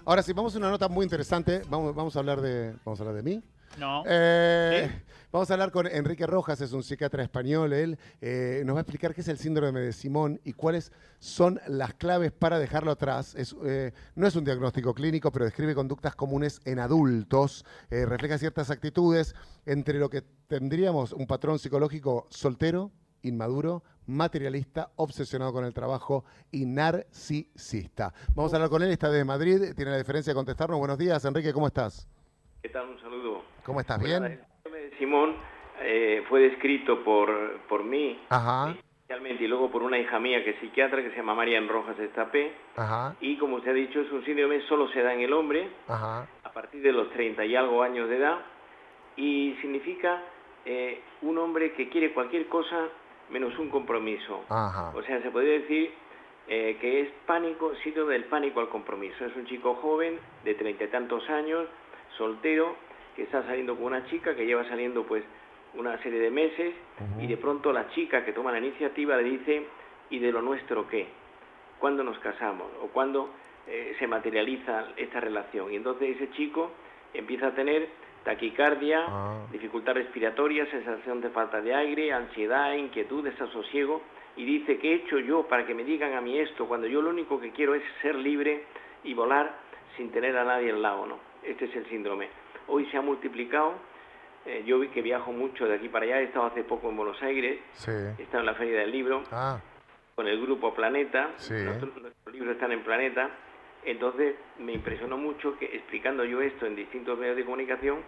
Ahora sí, vamos a una nota muy interesante. Vamos a hablar de mí. No. Eh, ¿Sí? Vamos a hablar con Enrique Rojas, es un psiquiatra español. Él nos va a explicar qué es el síndrome de Simón y cuáles son las claves para dejarlo atrás. No es un diagnóstico clínico, pero describe conductas comunes en adultos, refleja ciertas actitudes entre lo que tendríamos un patrón psicológico soltero, inmaduro, materialista, obsesionado con el trabajo y narcisista. Vamos a hablar con él, está de Madrid, tiene la deferencia de contestarnos. Buenos días, Enrique, ¿cómo estás? ¿Qué tal? Un saludo. ¿Cómo estás? Pues nada, ¿Bien? el síndrome de Simón fue descrito por mí Ajá, inicialmente y luego por una hija mía que es psiquiatra que se llama Marian Rojas Estapé. ajá, Y como usted ha dicho, es un síndrome, solo se da en el hombre ajá, a partir de los 30 y algo años de edad y significa un hombre que quiere cualquier cosa menos un compromiso. ajá. O sea, se podría decir que es pánico, síndrome del pánico al compromiso. Es un chico joven de 30 y tantos años, soltero, que está saliendo con una chica que lleva saliendo pues una serie de meses y de pronto la chica que toma la iniciativa le dice: ¿y de lo nuestro qué? ¿Cuándo nos casamos? ¿O cuándo se materializa esta relación? Y entonces ese chico empieza a tener taquicardia, Ah, dificultad respiratoria, sensación de falta de aire, ansiedad, inquietud, desasosiego, y dice: ¿qué he hecho yo para que me digan a mí esto, cuando yo lo único que quiero es ser libre y volar sin tener a nadie al lado, ¿no? Este es el síndrome. Hoy se ha multiplicado. Yo vi que viajo mucho de aquí para allá. He estado hace poco en Buenos Aires, sí. he estado en la Feria del Libro Ah, con el grupo Planeta. sí. Nuestros libros están en Planeta. Entonces me impresionó mucho que, explicando yo esto en distintos medios de comunicación,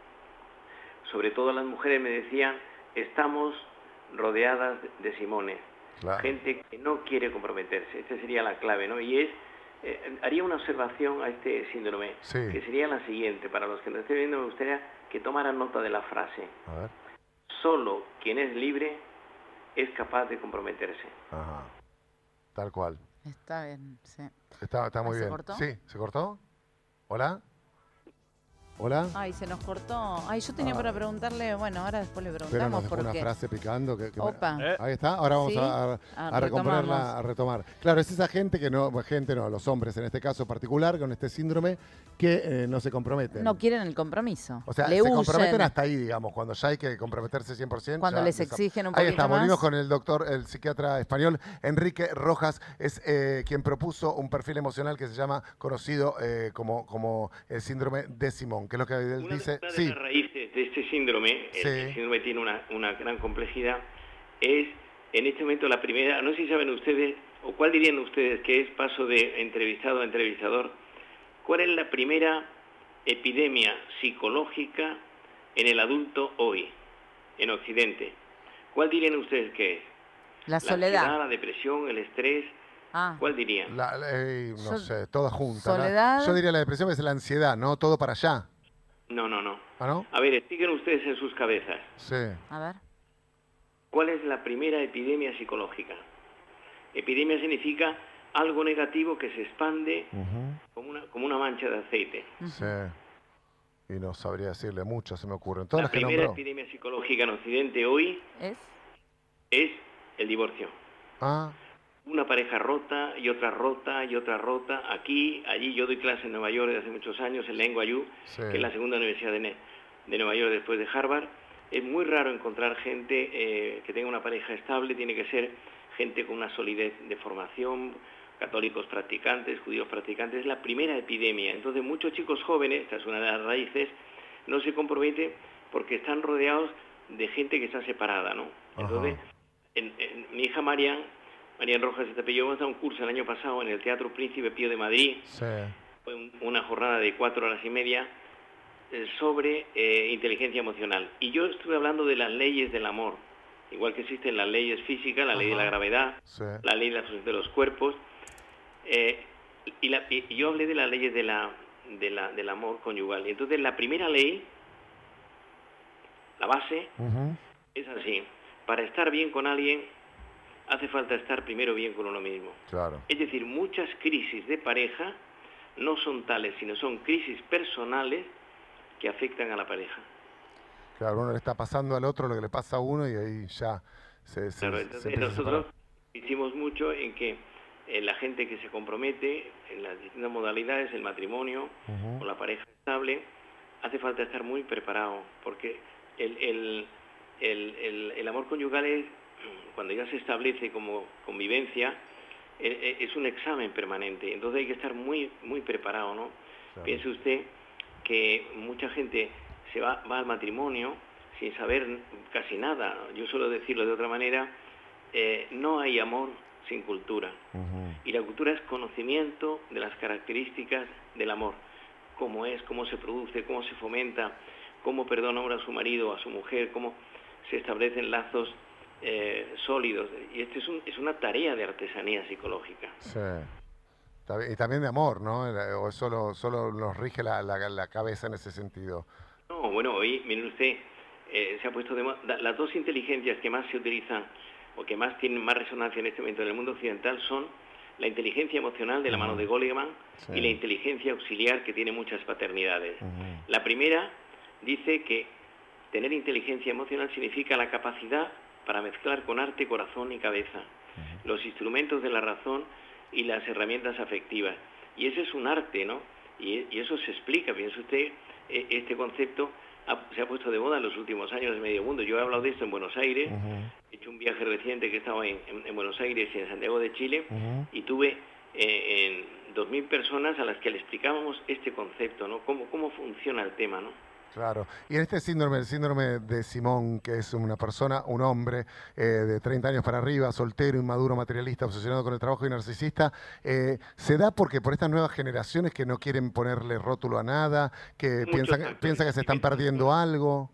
sobre todo las mujeres me decían: estamos rodeadas de Simones, Claro. gente que no quiere comprometerse. Esta sería la clave, ¿no? Y haría una observación a este síndrome, Sí. que sería la siguiente. Para los que nos estén viendo, me gustaría que tomaran nota de la frase: A ver. solo quien es libre es capaz de comprometerse. Ajá. Tal cual. Está bien, sí. Está muy ¿Se bien. cortó? Sí, ¿se cortó? ¿Hola? ¿Hola? Ay, se nos cortó. Ay, yo tenía para preguntarle, bueno, ahora después le Pero nos preguntamos dejó una porque... frase picando. Opa. Ahí está, ahora vamos Sí. a recomponerla, Retomamos. a retomar. Claro, es esa gente los hombres en este caso particular, con este síndrome, que no se comprometen. No quieren el compromiso. O sea, le se huyen. comprometen hasta ahí, digamos, cuando ya hay que comprometerse 100%. Cuando ya les exigen un Ahí poquito está, volvimos más. con el doctor, el psiquiatra español, Enrique Rojas, es quien propuso un perfil emocional que se llama, conocido como el síndrome de Simón, que es lo que él dice. Una de Sí, las raíces de este síndrome, Sí. el síndrome tiene una gran complejidad, es en este momento la primera, no sé si saben ustedes, o cuál dirían ustedes que es, paso de entrevistado a entrevistador, cuál es la primera epidemia psicológica en el adulto hoy, en Occidente. ¿Cuál dirían ustedes que es? La La soledad. ansiedad, la depresión, el estrés, Ah, ¿cuál dirían? no Yo- sé, toda junta. soledad. Yo diría la depresión es la ansiedad, ¿no? Todo para allá. No. ¿Ah, no? A ver, expliquen ustedes en sus cabezas. Sí. a ver. ¿Cuál es la primera epidemia psicológica? Epidemia significa algo negativo que se expande como una mancha de aceite. Sí. Y no sabría decirle mucho, se me ocurren. Todas La las que primera nombró. epidemia psicológica en Occidente hoy ¿Es? es el divorcio. Ah, Una pareja rota y otra rota y otra rota. Aquí, allí, yo doy clase en Nueva York desde hace muchos años, en la NYU, sí. que es la segunda universidad de Nueva York después de Harvard. Es muy raro encontrar gente que tenga una pareja estable. Tiene que ser gente con una solidez de formación, católicos practicantes, judíos practicantes. Es la primera epidemia. Entonces muchos chicos jóvenes, esta es una de las raíces, no se comprometen porque están rodeados de gente que está separada, ¿no? Entonces, mi hija Marian Rojas Estapé, yo hemos dado un curso el año pasado en el Teatro Príncipe Pío de Madrid. Sí. Fue una jornada de 4 horas y media sobre inteligencia emocional. Y yo estuve hablando de las leyes del amor, igual que existen las leyes físicas, la ley de la gravedad, Sí. la ley de la asociación de los cuerpos, y yo hablé de las leyes del amor conyugal. Y entonces la primera ley, la base, es así: para estar bien con alguien hace falta estar primero bien con uno mismo. Claro. Es decir, muchas crisis de pareja no son tales, sino son crisis personales que afectan a la pareja. Claro, uno le está pasando al otro lo que le pasa a uno y ahí ya se Claro, entonces empieza a separar. nosotros hicimos mucho en que la gente que se compromete en las distintas modalidades, el matrimonio o la pareja estable, hace falta estar muy preparado, porque el amor conyugal es, cuando ya se establece como convivencia, es un examen permanente, entonces hay que estar muy preparado, ¿no? Claro. Piense usted que mucha gente va al matrimonio sin saber casi nada. Yo suelo decirlo de otra manera, no hay amor sin cultura. Y la cultura es conocimiento de las características del amor, cómo es, cómo se produce, cómo se fomenta, cómo perdona uno a su marido o a su mujer, cómo se establecen lazos sólidos. Y esto es una tarea de artesanía psicológica. Sí. Y también de amor, ¿no? ¿O solo nos rige la cabeza en ese sentido? No, bueno, hoy, miren usted, se ha puesto de moda, las dos inteligencias que más se utilizan o que más tienen más resonancia en este momento en el mundo occidental son la inteligencia emocional de la mano de Goleman y la inteligencia auxiliar, que tiene muchas paternidades. La primera dice que tener inteligencia emocional significa la capacidad para mezclar con arte, corazón y cabeza los instrumentos de la razón y las herramientas afectivas. Y ese es un arte, ¿no? Y eso se explica, piensa usted, este concepto se ha puesto de moda en los últimos años en medio mundo. Yo he hablado de esto en Buenos Aires, he hecho un viaje reciente que estaba en Buenos Aires y en Santiago de Chile, y tuve en 2.000 personas a las que le explicábamos este concepto, ¿no? Cómo funciona el tema, ¿no? Claro. Y en este síndrome, el síndrome de Simón, que es una persona, un hombre de 30 años para arriba, soltero, inmaduro, materialista, obsesionado con el trabajo y narcisista, se da porque por estas nuevas generaciones que no quieren ponerle rótulo a nada, que piensan que se están perdiendo algo.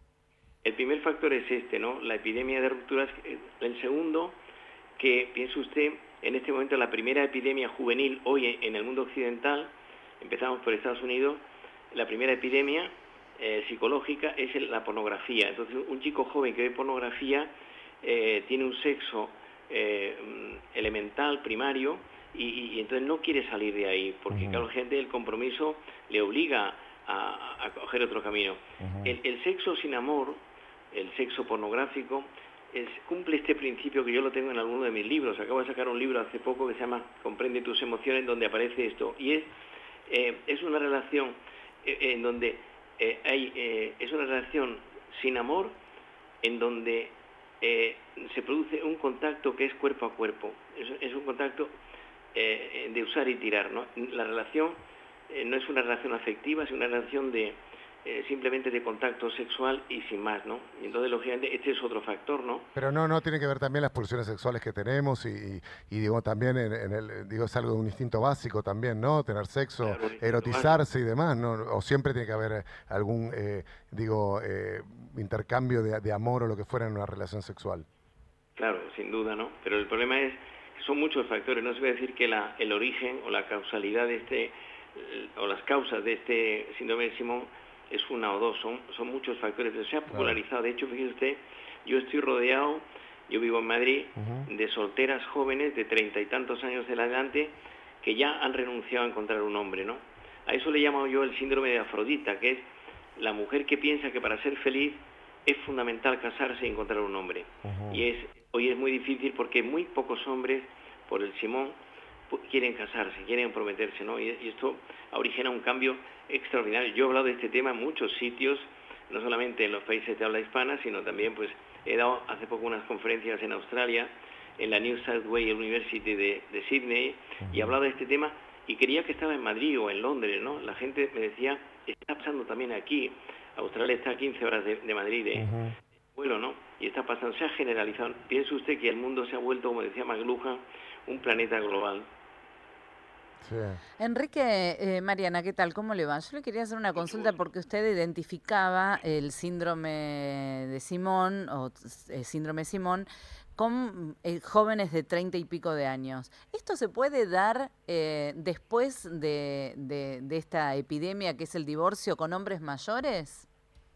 El primer factor es este, ¿no? La epidemia de rupturas. El segundo, que piense usted, en este momento la primera epidemia juvenil hoy en el mundo occidental, empezamos por Estados Unidos, la primera epidemia psicológica es la pornografía. Entonces, un chico joven que ve pornografía tiene un sexo elemental, primario, y entonces no quiere salir de ahí, porque claro, gente, el compromiso le obliga a coger otro camino. El sexo sin amor, el sexo pornográfico, cumple este principio que yo lo tengo en alguno de mis libros. Acabo de sacar un libro hace poco que se llama Comprende tus emociones, donde aparece esto, y es una relación en donde es una relación sin amor, en donde se produce un contacto que es cuerpo a cuerpo, es un contacto de usar y tirar, ¿no? La relación no es una relación afectiva, es una relación de simplemente de contacto sexual y sin más, ¿no? Y entonces, lógicamente, este es otro factor, ¿no? Pero no tiene que ver también las pulsiones sexuales que tenemos y digo, también digo, es algo de un instinto básico también, ¿no? Tener sexo, claro, erotizarse y demás, ¿no? O siempre tiene que haber algún, intercambio de amor o lo que fuera en una relación sexual. Claro, sin duda, ¿no? Pero el problema es que son muchos factores. No se puede decir que el origen o la causalidad de o las causas de este síndrome de Simón es una o dos, son muchos factores, pero se ha popularizado. De hecho, fíjese usted, yo estoy rodeado, yo vivo en Madrid, de solteras jóvenes de 30 y tantos años de adelante que ya han renunciado a encontrar un hombre, ¿no? A eso le llamo yo el síndrome de Afrodita, que es la mujer que piensa que para ser feliz es fundamental casarse y encontrar un hombre. Y hoy es muy difícil porque muy pocos hombres, por el Simón, quieren casarse, quieren comprometerse, ¿no? Y esto origina un cambio extraordinario. Yo he hablado de este tema en muchos sitios, no solamente en los países de habla hispana, sino también, pues, he dado hace poco unas conferencias en Australia, en la New South Wales University de Sydney, y he hablado de este tema, y creía que estaba en Madrid o en Londres, ¿no? La gente me decía, está pasando también aquí. Australia está a 15 horas de Madrid de vuelo, ¿no? Y está pasando, se ha generalizado. Piense usted que el mundo se ha vuelto, como decía McLuhan, un planeta global. Sí. Enrique, Mariana, ¿qué tal? ¿Cómo le va? Yo le quería hacer una consulta porque usted identificaba el síndrome de Simón o síndrome Simón con jóvenes de 30 y pico de años. ¿Esto se puede dar después de esta epidemia que es el divorcio con hombres mayores?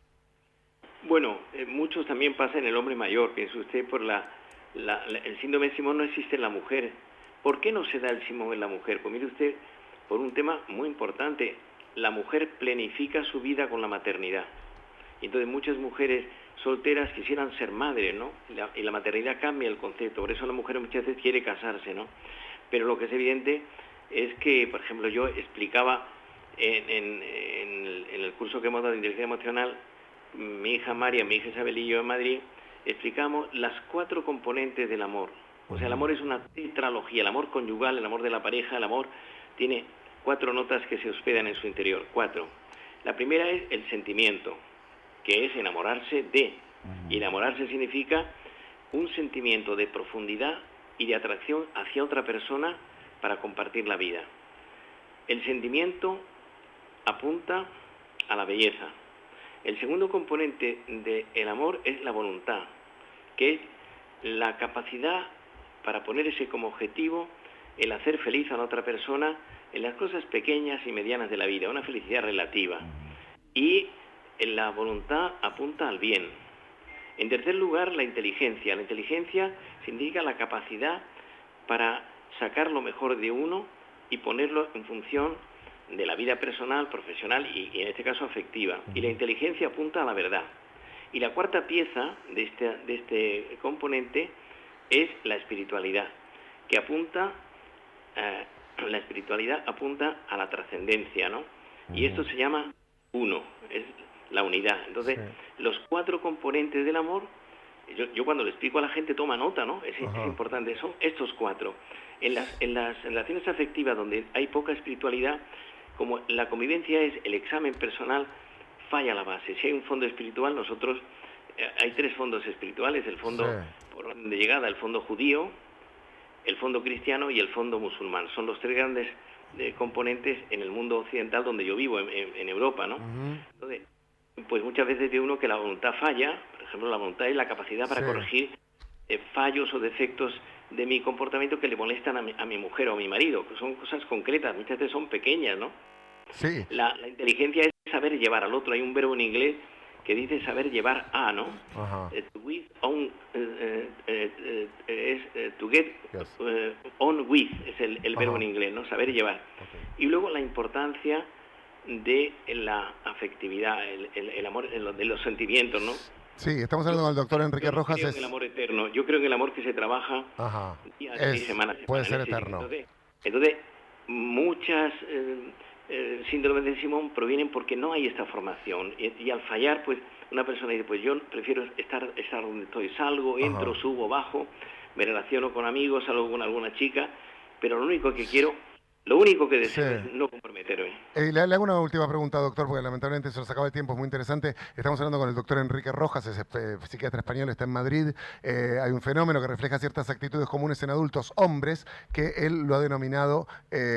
Bueno, muchos también pasa en el hombre mayor. Piense usted, por el síndrome de Simón no existe en la mujer. ¿Por qué no se da el Simón en la mujer? Pues mire usted, por un tema muy importante, la mujer planifica su vida con la maternidad. Y entonces muchas mujeres solteras quisieran ser madres, ¿no? Y la maternidad cambia el concepto, por eso la mujer muchas veces quiere casarse, ¿no? Pero lo que es evidente es que, por ejemplo, yo explicaba en el curso que hemos dado de inteligencia emocional, mi hija María, mi hija Isabel y yo en Madrid, explicamos las 4 componentes del amor. O sea, el amor es una tetralogía, el amor conyugal, el amor de la pareja, el amor tiene 4 notas que se hospedan en su interior, 4. La primera es el sentimiento, que es enamorarse de. Y enamorarse significa un sentimiento de profundidad y de atracción hacia otra persona para compartir la vida. El sentimiento apunta a la belleza. El segundo componente del amor es la voluntad, que es la capacidad para ponerse como objetivo el hacer feliz a la otra persona en las cosas pequeñas y medianas de la vida, una felicidad relativa. Y la voluntad apunta al bien. En tercer lugar, la inteligencia. La inteligencia significa la capacidad para sacar lo mejor de uno y ponerlo en función de la vida personal, profesional y en este caso afectiva. Y la inteligencia apunta a la verdad. Y la cuarta pieza de este componente es la espiritualidad, que apunta a la trascendencia, ¿no? Y esto se llama uno, es la unidad. Entonces, los 4 componentes del amor, yo cuando le explico a la gente toma nota, ¿no? Es importante, son estos 4. En las relaciones afectivas donde hay poca espiritualidad, como la convivencia es el examen personal, falla la base. Si hay un fondo espiritual, nosotros hay 3 fondos espirituales: el fondo por orden de llegada, el fondo judío, el fondo cristiano y el fondo musulmán. Son los 3 grandes componentes en el mundo occidental donde yo vivo, en Europa, ¿no? Entonces, pues muchas veces ve uno que la voluntad falla. Por ejemplo, la voluntad es la capacidad para corregir fallos o defectos de mi comportamiento que le molestan a mi mujer o a mi marido, que son cosas concretas, muchas veces son pequeñas, ¿no? Sí. La inteligencia es saber llevar al otro. Hay un verbo en inglés que dice saber llevar a, ¿no? To get on with, es el verbo en inglés, ¿no? Saber llevar. Y luego la importancia de la afectividad, el amor, de los sentimientos, ¿no? Sí, estamos hablando con el doctor Enrique Rojas. Creo en el amor eterno. Yo creo en el amor que se trabaja día a día y semana a semana. Puede ser eterno. Entonces muchas síndromes de Simón provienen porque no hay esta formación. Y al fallar, pues una persona dice, pues yo prefiero estar donde estoy. Salgo, entro, subo, bajo, me relaciono con amigos, salgo con alguna chica, pero lo único que deseo es no comprometerme. Le hago una última pregunta, doctor, porque lamentablemente se nos acaba el tiempo, es muy interesante. Estamos hablando con el doctor Enrique Rojas, es psiquiatra español, está en Madrid. Hay un fenómeno que refleja ciertas actitudes comunes en adultos hombres, que él lo ha denominado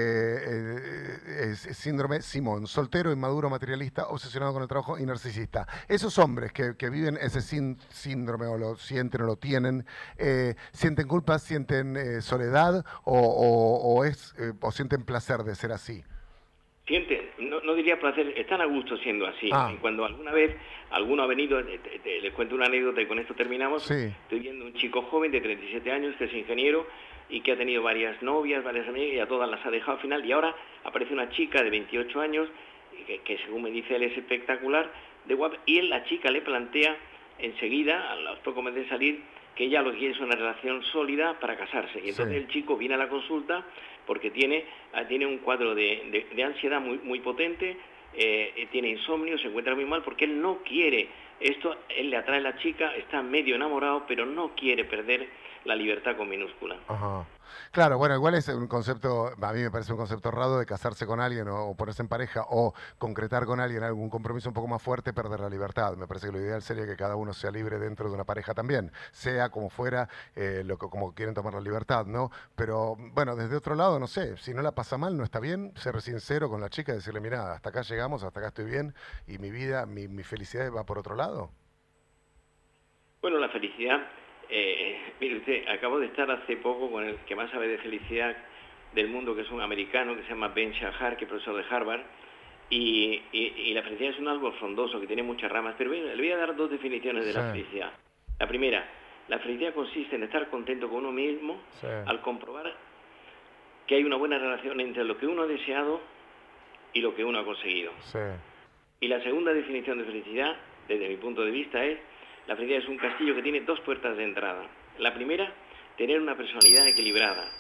síndrome Simón, soltero, inmaduro, materialista, obsesionado con el trabajo y narcisista. Esos hombres que viven ese síndrome o lo sienten o lo tienen, ¿sienten culpa, sienten soledad o sienten placer de ser así? Sienten, no diría placer, están a gusto siendo así. Y cuando alguna vez alguno ha venido, les cuento una anécdota y con esto terminamos. Estoy viendo un chico joven de 37 años que es ingeniero y que ha tenido varias novias, varias amigas, y a todas las ha dejado al final, y ahora aparece una chica de 28 años que según me dice él es espectacular, de guapa, y la chica le plantea enseguida, a los pocos meses de salir, que ella lo que quiere es una relación sólida para casarse. Y entonces el chico viene a la consulta porque tiene un cuadro de ansiedad muy potente, tiene insomnio, se encuentra muy mal porque él no quiere esto, él le atrae a la chica, está medio enamorado, pero no quiere perder la libertad con minúscula. Claro, bueno, igual es un concepto, a mí me parece un concepto errado de casarse con alguien o ponerse en pareja o concretar con alguien algún compromiso un poco más fuerte, perder la libertad. Me parece que lo ideal sería que cada uno sea libre dentro de una pareja también, sea como fuera, como quieren tomar la libertad, ¿no? Pero bueno, desde otro lado, no sé, si no la pasa mal, no está bien ser sincero con la chica y decirle, mira, hasta acá llegamos, hasta acá estoy bien y mi vida, mi felicidad va por otro lado. Bueno, la felicidad... mire usted, acabo de estar hace poco con el que más sabe de felicidad del mundo, que es un americano que se llama Ben Shahar, que es profesor de Harvard, y la felicidad es un árbol frondoso que tiene muchas ramas, pero le voy a dar 2 definiciones de la felicidad. La primera, la felicidad consiste en estar contento con uno mismo al comprobar que hay una buena relación entre lo que uno ha deseado y lo que uno ha conseguido. Y la segunda definición de felicidad, desde mi punto de vista, es: la felicidad es un castillo que tiene 2 puertas de entrada. La primera, tener una personalidad equilibrada.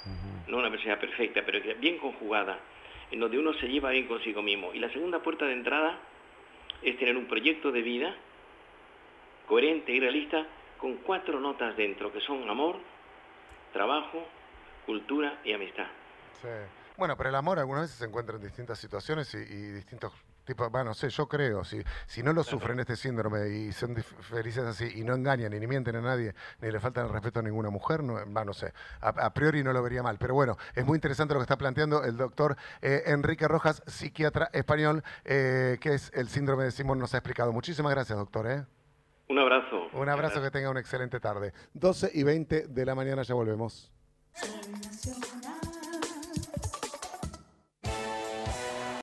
no una personalidad perfecta, pero que bien conjugada, en donde uno se lleva bien consigo mismo. Y la segunda puerta de entrada es tener un proyecto de vida coherente y realista con 4 notas dentro, que son amor, trabajo, cultura y amistad. Sí. Bueno, pero el amor algunas veces se encuentra en distintas situaciones y distintos tipos, bueno, no sé, yo creo, si no lo sufren este síndrome y son felices así y no engañan ni mienten a nadie, ni le faltan el respeto a ninguna mujer, no sé, a priori no lo vería mal. Pero bueno, es muy interesante lo que está planteando el doctor Enrique Rojas, psiquiatra español, que es el síndrome de Simón, nos ha explicado. Muchísimas gracias, doctor. Un abrazo. Un abrazo, que tenga una excelente tarde. 12:20 de la mañana, ya volvemos.